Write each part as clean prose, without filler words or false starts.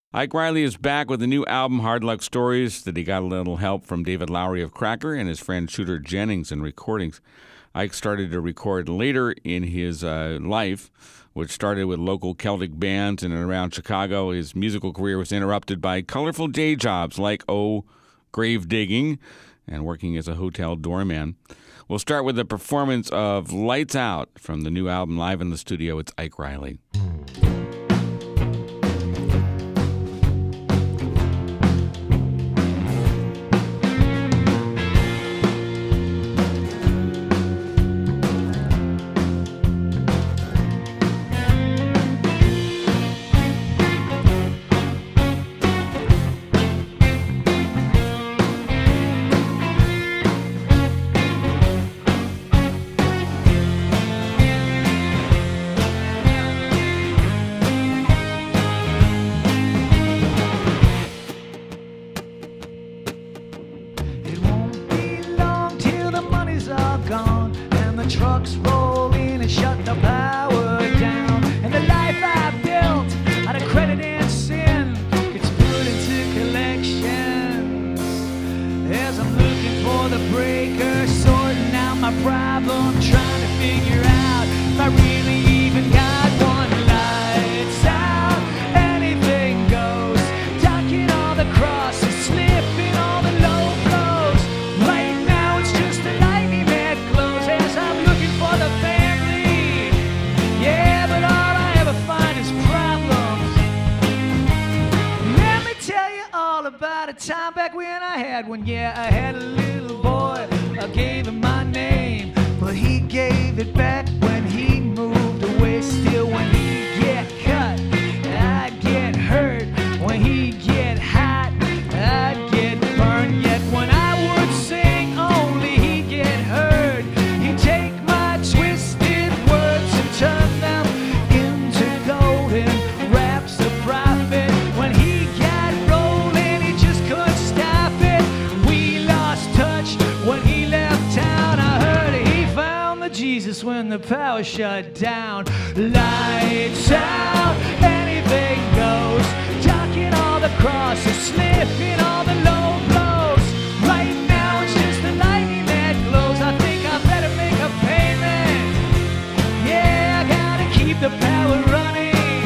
Ike Riley is back with a new album, Hard Luck Stories, that he got a little help from David Lowery of Cracker and his friend Shooter Jennings in recordings. Ike started to record later in his life, which started with local Celtic bands in and around Chicago. His musical career was interrupted by colorful day jobs like, grave digging and working as a hotel doorman. We'll start with a performance of Lights Out from the new album live in the studio. It's Ike Riley. Trucks roll in and shut the power down, and the life I built out of credit and sin gets put into collections. As I'm looking for the breaker, sorting out my problem, trying to figure out if I really even got one. Lights out, anything goes, ducking all the crosses, slipping all the low blows. Right now it's just a lightning that glows as I'm looking for the family. Yeah, but all I ever find is problems. Let me tell you all about a time back when I had one. Yeah, I had a little boy, I gave him my name, but he gave it back when he moved away. Still, when he get cut, I'd get hurt. When he get hot, I'd get burned. Yet when I would sing, only he'd get heard. He'd take my twisted words and turn them into golden raps of profit. When he got rolling, he just couldn't stop it. We lost touch when he left town. I heard he found the Jesus when the power shut down. Lights out, anything goes, ducking all the crosses, slipping all the low blows. Right now it's just the lightning that glows. I think I better make a payment. Yeah, I gotta keep the power running.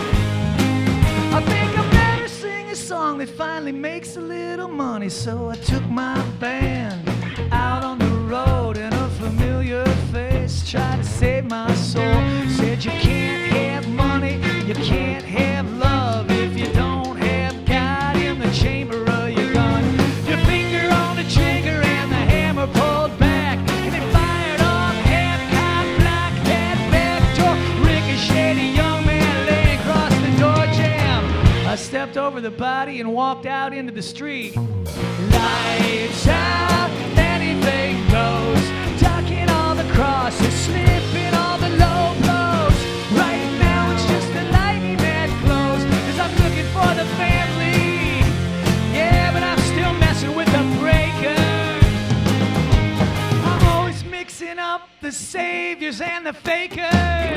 I think I better sing a song that finally makes a little money. So I took my band out on the road, and a familiar face tried to save my soul. Said you can't have money, you can't have love if you don't have God in the chamber of your gun. Your finger on the trigger and the hammer pulled back, and it fired off half-cocked like that back door. Ricocheted, a young man lay across the door jamb. I stepped over the body and walked out into the street. Lights out, anything goes, ducking all the crosses, slipping all the low blows. Right now it's just the lightning that glows as I'm looking for the family. Yeah, but I'm still messing with the breaker. I'm always mixing up the saviors and the fakers.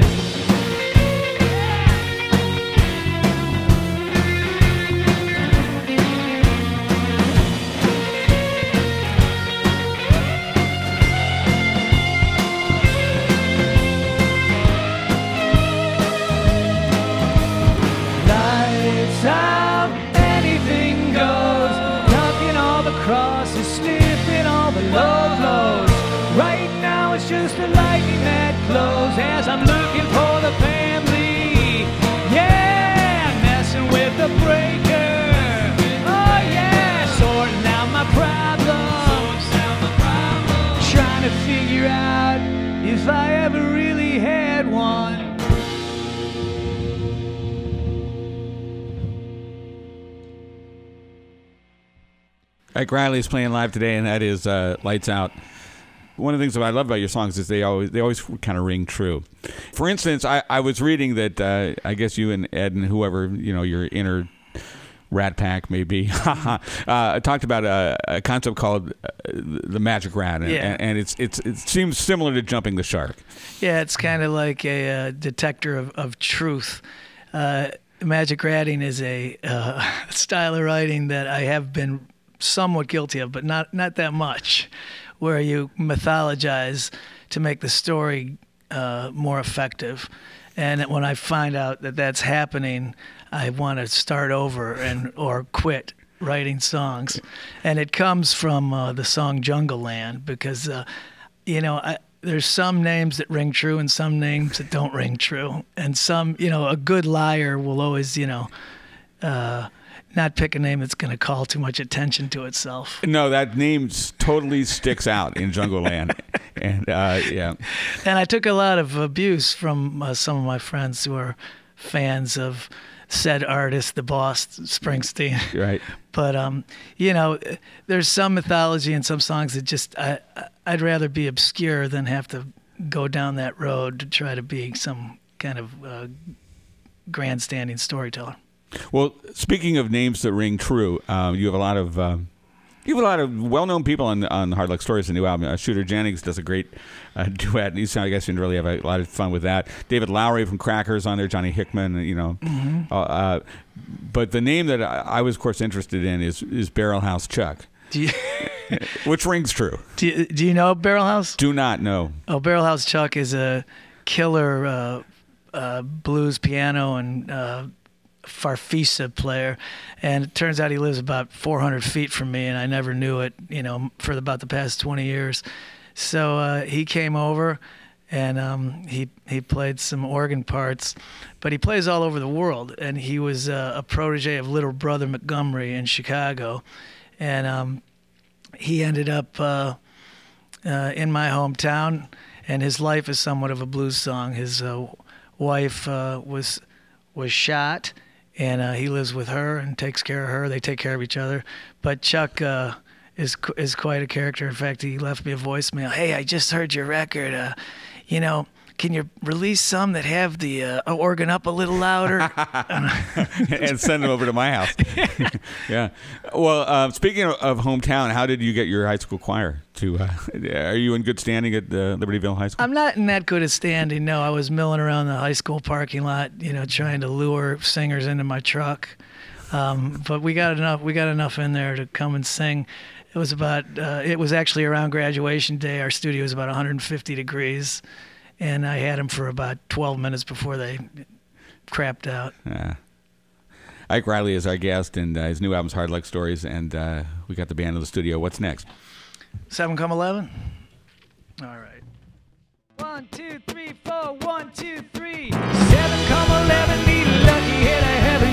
Lights out, anything goes, ducking all the crosses, slipping all the low blows. Right now it's just the lightning that glows as I'm looking for the family. Yeah, messing with the breaker. Oh yeah, sorting out my problems, trying to figure out if I ever really had one. Ike Riley is playing live today, and that is Lights Out. One of the things that I love about your songs is they always kind of ring true. For instance, I was reading that I guess you and Ed and whoever, your inner Rat Pack maybe, talked about a concept called the magic rat, and it seems similar to jumping the shark. Yeah, it's kind of like a detector of truth. magic writing is a style of writing that I have been somewhat guilty of, but not that much, where you mythologize to make the story more effective. And when I find out that that's happening, I want to start over or quit writing songs. And it comes from the song Jungle Land, because there's some names that ring true and some names that don't ring true. And some, a good liar will always, not pick a name that's going to call too much attention to itself. No, that name totally sticks out in Jungle Land. And yeah. And I took a lot of abuse from some of my friends who are fans of said artist, the boss, Springsteen. Right. But, there's some mythology in some songs that just, I'd rather be obscure than have to go down that road to try to be some kind of grandstanding storyteller. Well, speaking of names that ring true, you have a lot of well-known people on Hard Luck Stories, the new album. Shooter Jennings does a great duet. I guess you really have a lot of fun with that. David Lowery from Crackers on there, Johnny Hickman, Mm-hmm. But the name that I was, of course, interested in is Barrelhouse Chuck, which rings true. Do you know Barrelhouse? Do not know. Oh, Barrelhouse Chuck is a killer blues piano and farfisa player, and it turns out he lives about 400 feet from me, and I never knew it, for about the past 20 years. So he came over, and he played some organ parts, but he plays all over the world, and he was a protege of Little Brother Montgomery in Chicago, and he ended up in my hometown, and his life is somewhat of a blues song. His wife was shot, and he lives with her and takes care of her. They take care of each other. But Chuck is quite a character. In fact, he left me a voicemail. Hey, I just heard your record. Can you release some that have the organ up a little louder? And send them over to my house. Yeah. Well, speaking of hometown, how did you get your high school choir to? Are you in good standing at Libertyville High School? I'm not in that good a standing. No, I was milling around the high school parking lot, trying to lure singers into my truck. But we got enough in there to come and sing. It was actually around graduation day. Our studio was about 150 degrees. And I had him for about 12 minutes before they crapped out. Ike Riley is our guest, and his new album's Hard Luck Stories, and we got the band in the studio. What's next? 7 come 11? All right. 1, 2, 3, 4, 1, 2, 3. 7 come 11, need a lucky hit of heaven,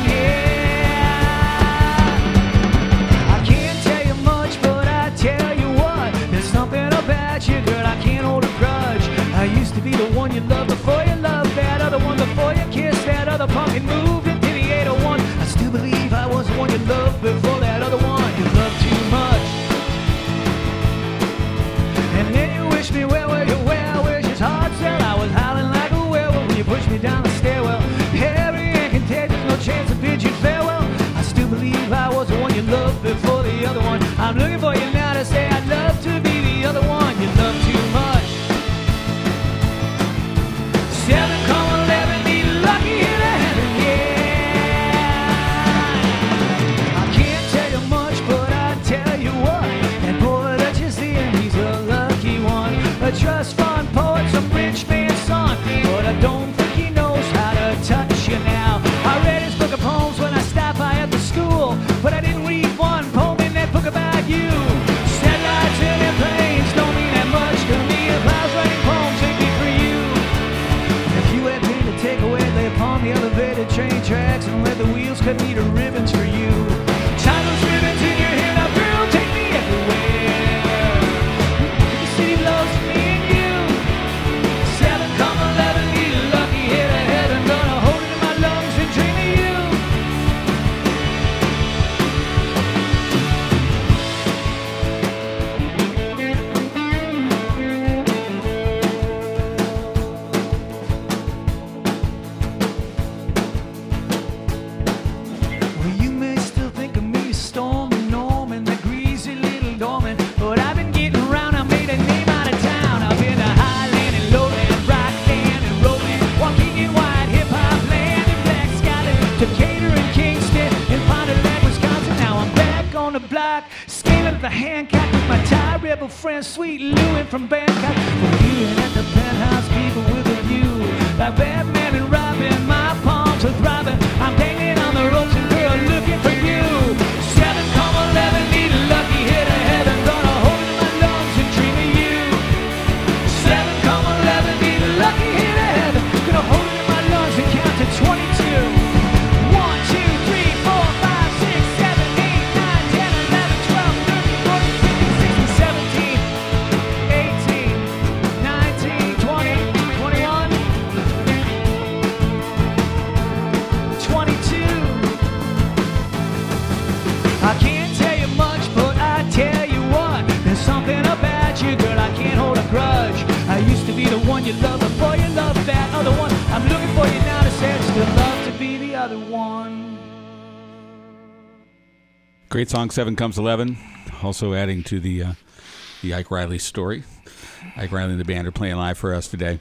yeah. I can't tell you much, but I tell you what. There's something about you, girl, I can't hold a grudge. I used to be the one you loved before you loved that other one, before you kissed that other punk and moved into the 801. I still believe I was the one you loved before that other one. You loved too much. And then you wished me well, where's your heart cell? I was howling like a werewolf when you pushed me down the stairwell. Hairy and contagious, no chance to bid you farewell. I still believe I was the one you loved before the other one. I'm looking for you now to say I'd love to be the other one. You loved too much. 7 come 11, need a lucky hit of heaven, yeah. I can't tell you much, but I tell you what. And boy, that you see him, he's a lucky one. A trust fund poet, some rich man's son. But I don't think he knows how to touch you now. I read his book of poems when I stopped by at the school, but I didn't read one poem in that book about you. Satellites and airplanes don't mean that much to me. If I was writing poems, it'd be for you. Take away, lay upon the elevated train tracks and let the wheels cut me to ribbons for you. Tie those ribbons in your hair, now girl, take me everywhere. The city loves me and you. 7 come 11, need a lucky hit of heaven. Gonna hold it in my lungs and dream of you. Well, you rock, scaling the Hancock with my Thai rebel friend Sweet Louie from Bangkok. We're viewing at the penthouse, people with a view, like Batman and Robin. My palms are throbbing. I'm hanging on the ropes and girl looking for you. 7,11, need a lucky hit of heaven. Gonna hold in my lungs and dream of you. 7,11, need a lucky hit of heaven. Gonna hold it in my lungs and count to 22. 1, 2, 3, 4, 5, 6, 7, 8, 9, 10, 11, 12, 13, 14, 15, 16, 17, 18, 19, 20, 21, 22. I can't tell you much, but I tell you what, there's something about you, girl, I can't hold a grudge. I used to be the one you loved before you loved that other one. I'm looking for you now to say I'd still love to be the other one. Great song, 7 Comes 11. Also adding to the Ike Riley story. Ike Riley and the band are playing live for us today.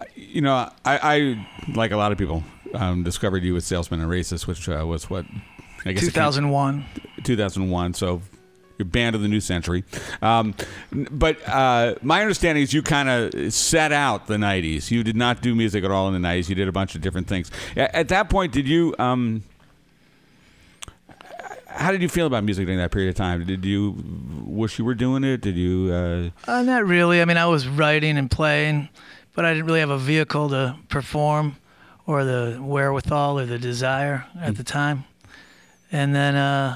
I like a lot of people, discovered you with Salesman and Racist, which was what? I guess 2001. 2001, so your band of the new century. But my understanding is you kind of set out the 90s. You did not do music at all in the 90s. You did a bunch of different things. At that point, did you... how did you feel about music during that period of time? Did you wish you were doing it? Did you... Not really. I mean, I was writing and playing, but I didn't really have a vehicle to perform or the wherewithal or the desire at the time. And then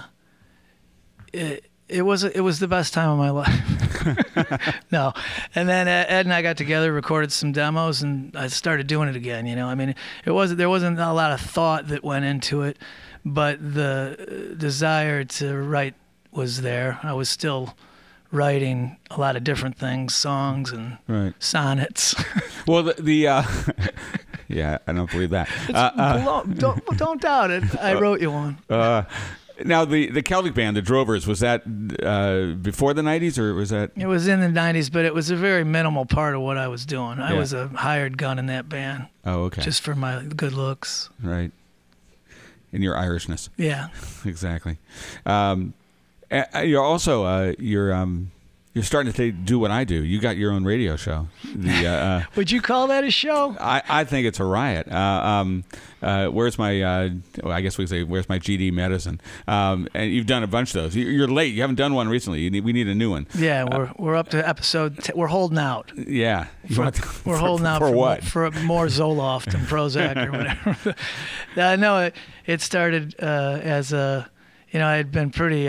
it was the best time of my life. No. And then Ed and I got together, recorded some demos, and I started doing it again. I mean, there wasn't a lot of thought that went into it, but the desire to write was there. I was still writing a lot of different things, songs and sonnets. Well, yeah, I don't believe that. Don't doubt it. I wrote you one. Now, the Celtic band, the Drovers, was that before the 90s, or was that... It was in the 90s, but it was a very minimal part of what I was doing. I was a hired gun in that band. Oh, okay. Just for my good looks. Right. And your Irishness. Yeah. Exactly. You're also, you're starting to do what I do. You got your own radio show. Would you call that a show? I think it's a riot. Where's my, I guess we say, where's my GD medicine? And you've done a bunch of those. You're late. You haven't done one recently. We need a new one. Yeah, we're up to episode, we're holding out. Yeah. We're holding out for what? For more Zoloft and Prozac or whatever. No, it started as a, I had been pretty...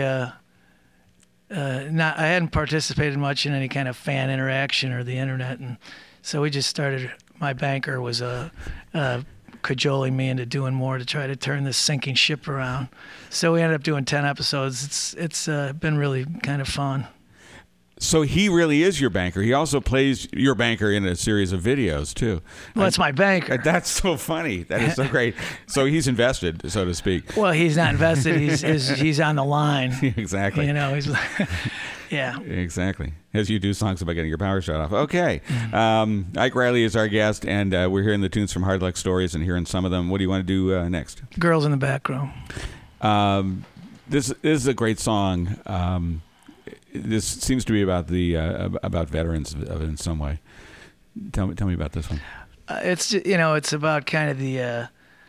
I hadn't participated much in any kind of fan interaction or the internet, and so we just started. My banker was cajoling me into doing more to try to turn this sinking ship around. So we ended up doing 10 episodes. It's been really kind of fun. So he really is your banker. He also plays your banker in a series of videos, too. Well, that's my banker. That's so funny. That is so great. So he's invested, so to speak. Well, he's not invested. He's on the line. Exactly. He's yeah. Exactly. As you do songs about getting your power shut off. Okay. Ike Riley is our guest, and we're hearing the tunes from Hard Luck Stories and hearing some of them. What do you want to do next? Girls in the Back Row. This is a great song. This seems to be about the about veterans in some way. Tell me about this one. It's about kind of the.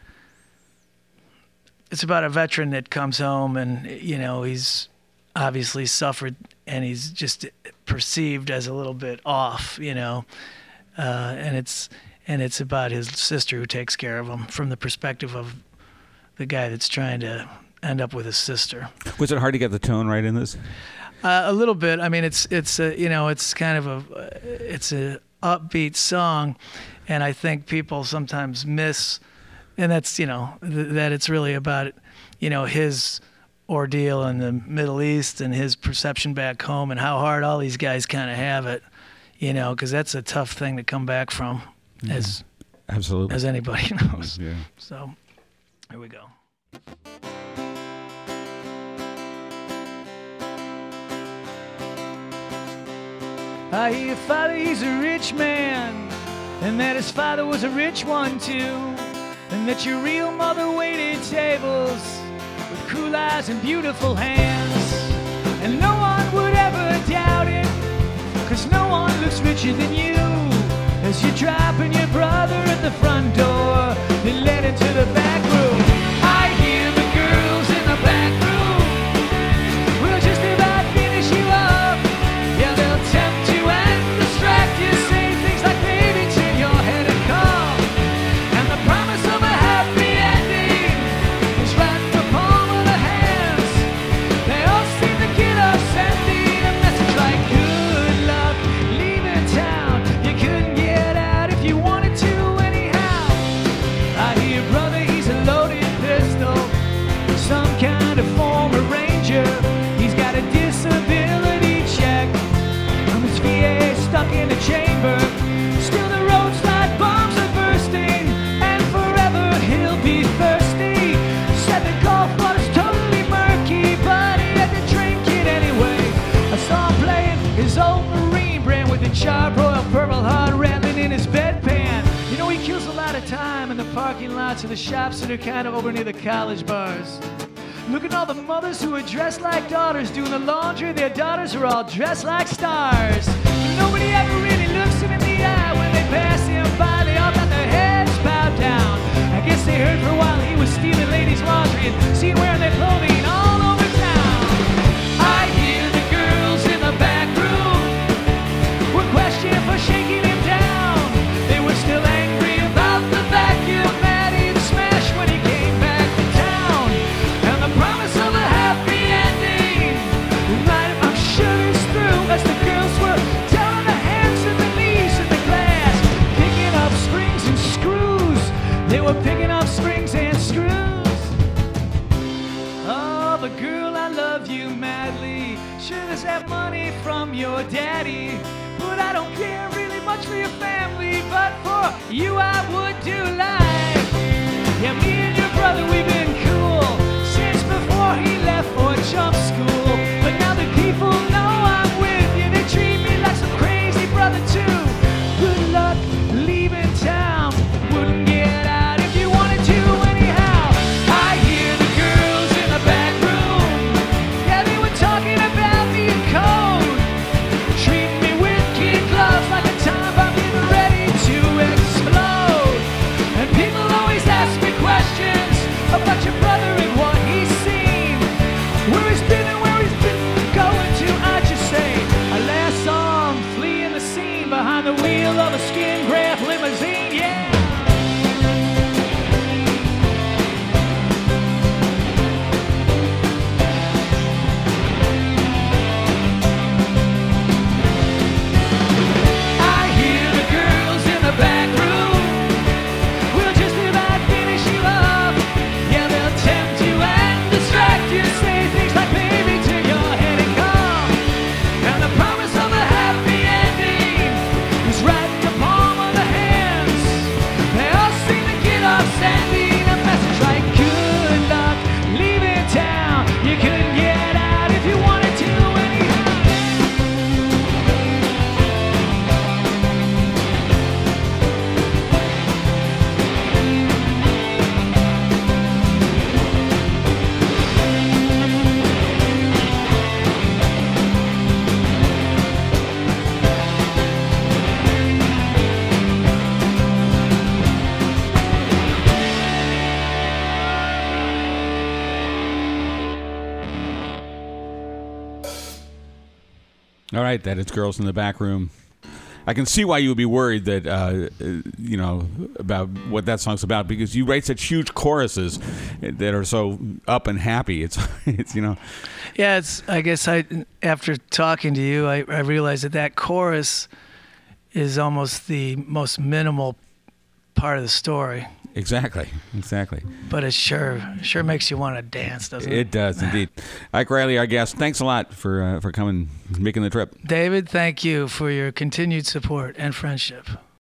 It's about a veteran that comes home and he's obviously suffered and he's just perceived as a little bit off, and it's about his sister who takes care of him from the perspective of the guy that's trying to end up with his sister. Was it hard to get the tone right in this? A little bit. I mean, it's kind of it's a upbeat song, and I think people sometimes miss, and that's that it's really about his ordeal in the Middle East and his perception back home and how hard all these guys kind of have it, because that's a tough thing to come back from, as anybody knows. Yeah. So, here we go. I hear your father, he's a rich man, and that his father was a rich one too, and that your real mother waited tables with cool eyes and beautiful hands, and no one would ever doubt it, 'cause no one looks richer than you. As you're dropping your brother at the front door, they led into the back room. I hear the girls in the back room will just about finish you up. Yeah, they'll tempt you and distract you, say things like, baby, turn your head and come. And the promise of a happy ending is right in the palm of their hands. They all seem to get up sending a message like, good luck leaving town. You couldn't get out if you wanted to anyhow. I hear, brother, he's a loaded pistol, some kind of former ranger. He's got a disability check from his VA stuck in a chamber. Still the roadside bombs are bursting, and forever he'll be thirsty. Said the golf was totally murky, but he had to drink it anyway. I saw him playing his old Marine brand with the charbroiled Purple Heart rattling in his bedpan. You know, he kills a lot of time in the parking lots of the shops that are kind of over near the college bars. Look at all the mothers who are dressed like daughters doing the laundry. Their daughters are all dressed like stars. Nobody ever really looks him in the eye when they pass him by. They all got their heads bowed down. I guess they heard for a while he was stealing ladies' laundry and seen wearing their clothing all over town. I hear the girls in the back room were questioning for shaking him down. They were still angry about the vacuum that he'd smashed when he came back to town. And the promise of a happy ending, right, I'm sure is through, as the girls were down on the hands and the knees in the glass, picking up springs and screws. They were picking up springs and screws. Oh, but girl, I love you madly. Sure, there's that money from your daddy, but I don't care really much for your family. But for you, I would do life. Yeah, me and your brother, we've been cool since before he left for jump school. But now that people know I'm with you, they treat me like some crazy brother too. Good luck leaving town. Wouldn't get out if you wanted to anyhow. I hear the girls in the back room. Yeah, they were talking about me in code. Treat me with kid gloves like a time bomb getting ready to explode. And people always ask me questions about your brother and what he's seen, where he's been and where he's been going to. I just say, I last saw him fleeing the scene behind the wheel of a skin graft limousine. Yeah. I hear the girls in the back room will just about finish you up. Yeah, they'll tempt you and distract you, say things like, baby, turn your head and come. And the promise of a happy ending is right in the palm of their hands. They all seem to get off sending a message like, good luck leaving town. You couldn't get out if you wanted to anyhow. All right, that is Girls in the Back Room. I can see why you would be worried that, about what that song's about, because you write such huge choruses that are so up and happy. It's Yeah, I guess after talking to you, I realized that chorus is almost the most minimal part of the story. Exactly. But it sure makes you want to dance, doesn't it? It does, indeed. Ike Riley, our guest, thanks a lot for coming, making the trip. David, thank you for your continued support and friendship.